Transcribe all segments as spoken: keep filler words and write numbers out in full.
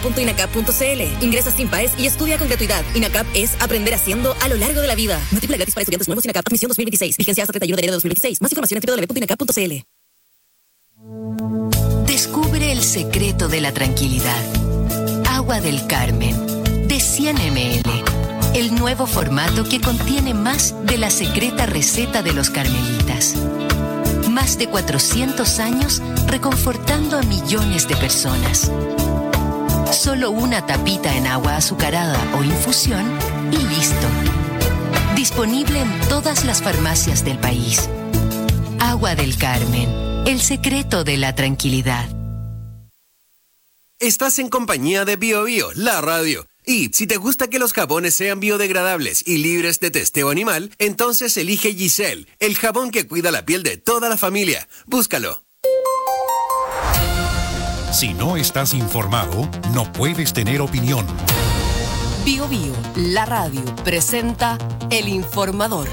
punto inacap punto cl. Ingresa sin P A E S y estudia con gratuidad. INACAP es aprender haciendo a lo largo de la vida. Matrícula gratis para estudiantes nuevos. INACAP Admisión dos mil veintiséis. Vigencia hasta treinta y uno de enero de dos mil veintiséis. Más información en doble u doble u doble u punto inacap punto cl. Descubre el secreto de la tranquilidad. Agua del Carmen, de cien mililitros. El nuevo formato que contiene más de la secreta receta de los carmelitas. Más de cuatrocientos años reconfortando a millones de personas. Solo una tapita en agua azucarada o infusión y listo. Disponible en todas las farmacias del país. Agua del Carmen, el secreto de la tranquilidad. Estás en compañía de Bio Bio, la radio. Y si te gusta que los jabones sean biodegradables y libres de testeo animal, entonces elige Giselle, el jabón que cuida la piel de toda la familia. Búscalo. Si no estás informado, no puedes tener opinión. Bio Bio, la radio, presenta El Informador.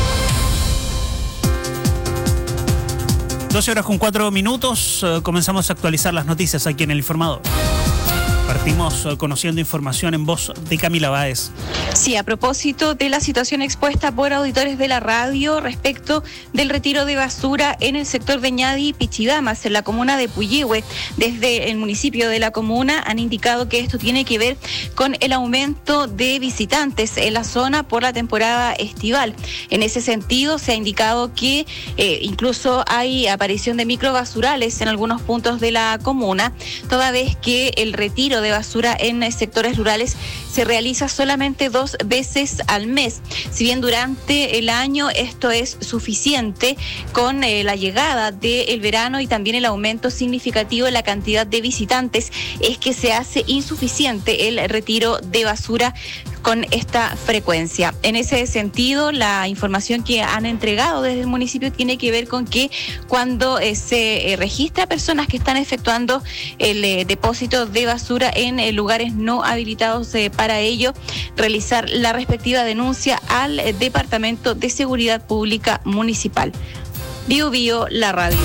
doce horas con cuatro minutos, uh, comenzamos a actualizar las noticias aquí en El Informador. Partimos uh, conociendo información en voz de Camila Báez. Sí, a propósito de la situación expuesta por auditores de la radio respecto del retiro de basura en el sector de Ñadi y Pichidamas, en la comuna de Puyehue. Desde el municipio de la comuna han indicado que esto tiene que ver con el aumento de visitantes en la zona por la temporada estival. En ese sentido, se ha indicado que eh, incluso hay aparición de microbasurales en algunos puntos de la comuna, toda vez que el retiro de basura en sectores rurales se realiza solamente dos veces al mes. Si bien durante el año esto es suficiente, con eh, la llegada del verano y también el aumento significativo en la cantidad de visitantes, es que se hace insuficiente el retiro de basura con esta frecuencia. En ese sentido, la información que han entregado desde el municipio tiene que ver con que cuando eh, se eh, registra personas que están efectuando el eh, depósito de basura en eh, lugares no habilitados eh, para ello, realizar la respectiva denuncia al eh, Departamento de Seguridad Pública Municipal. Bio Bio, la radio.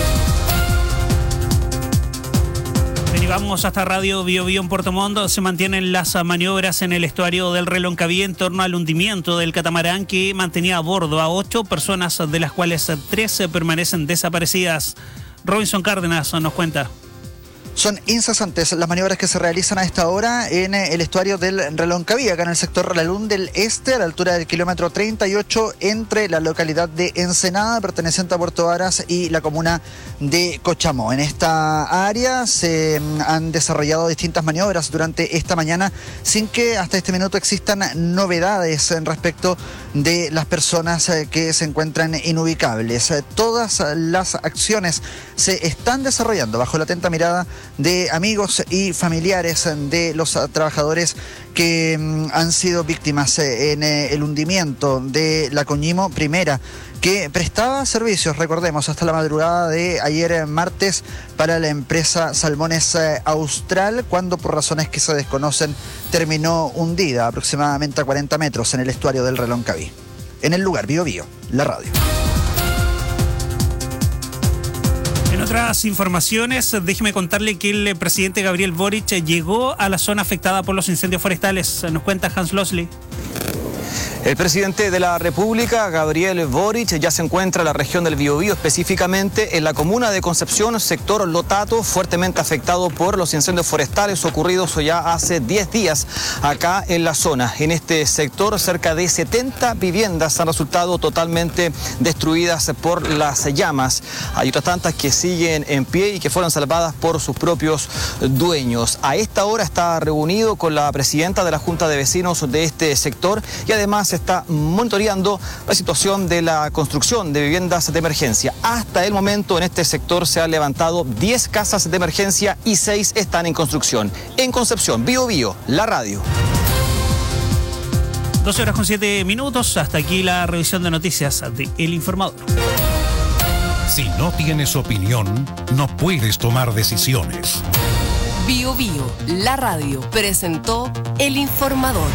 Vamos hasta Radio Bio Bio en Puerto Montt. Se mantienen las maniobras en el estuario del Reloncaví en torno al hundimiento del catamarán que mantenía a bordo a ocho personas, de las cuales tres permanecen desaparecidas. Robinson Cárdenas nos cuenta. Son incesantes las maniobras que se realizan a esta hora en el estuario del Reloncaví, acá en el sector Lalún del Este, a la altura del kilómetro treinta y ocho, entre la localidad de Ensenada, perteneciente a Puerto Varas, y la comuna de Cochamó. En esta área se han desarrollado distintas maniobras durante esta mañana, sin que hasta este minuto existan novedades en respecto de las personas que se encuentran inubicables. Todas las acciones se están desarrollando bajo la atenta mirada de amigos y familiares de los trabajadores que han sido víctimas en el hundimiento de la Coñimo Primera, que prestaba servicios, recordemos, hasta la madrugada de ayer martes para la empresa Salmones Austral, cuando por razones que se desconocen terminó hundida aproximadamente a cuarenta metros en el estuario del Reloncaví. En el lugar, Bio Bio, la radio. En otras informaciones, déjeme contarle que el presidente Gabriel Boric llegó a la zona afectada por los incendios forestales. Nos cuenta Hans Losley. El presidente de la República, Gabriel Boric, ya se encuentra en la región del Biobío, específicamente en la comuna de Concepción, sector Lotato, fuertemente afectado por los incendios forestales ocurridos ya hace diez días acá en la zona. En este sector, cerca de setenta viviendas han resultado totalmente destruidas por las llamas. Hay otras tantas que siguen en pie y que fueron salvadas por sus propios dueños. A esta hora está reunido con la presidenta de la Junta de Vecinos de este sector y además se está monitoreando la situación de la construcción de viviendas de emergencia. Hasta el momento en este sector se han levantado diez casas de emergencia y seis están en construcción. En Concepción, Bio Bio, la radio. doce horas con siete minutos, hasta aquí la revisión de noticias de El Informador. Si no tienes opinión, no puedes tomar decisiones. Bio Bio, la radio, presentó El Informador.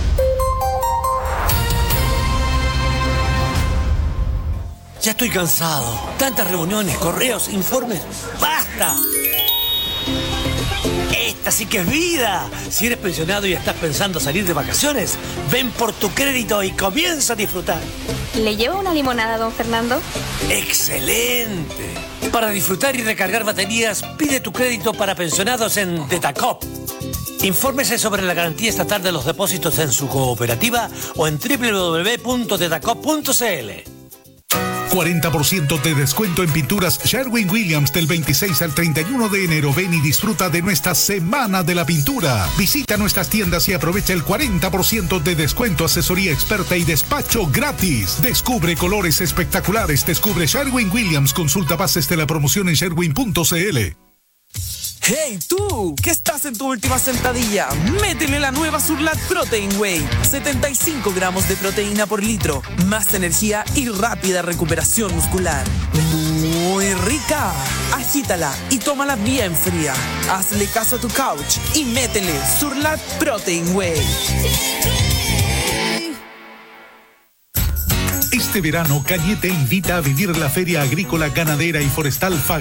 Ya estoy cansado. Tantas reuniones, correos, informes. ¡Basta! Este esta sí que es vida. Si eres pensionado y estás pensando salir de vacaciones, ven por tu crédito y comienza a disfrutar. ¿Le llevo una limonada, don Fernando? ¡Excelente! Para disfrutar y recargar baterías, pide tu crédito para pensionados en Tetacop. Infórmese sobre la garantía estatal de los depósitos en su cooperativa o en doble u doble u doble u punto tetacop punto c l. cuarenta por ciento de descuento en pinturas Sherwin-Williams del veintiséis al treinta y uno de enero. Ven y disfruta de nuestra Semana de la Pintura. Visita nuestras tiendas y aprovecha el cuarenta por ciento de descuento, asesoría experta y despacho gratis. Descubre colores espectaculares. Descubre Sherwin-Williams. Consulta bases de la promoción en sherwin punto c l. ¡Hey tú! ¿Qué estás en tu última sentadilla? Métele la nueva Surlat Protein Whey. setenta y cinco gramos de proteína por litro. Más energía y rápida recuperación muscular. Muy rica. Agítala y tómala bien fría. Hazle caso a tu couch y métele Surlat Protein Whey. Este verano, Cañete invita a vivir la Feria Agrícola, Ganadera y Forestal F A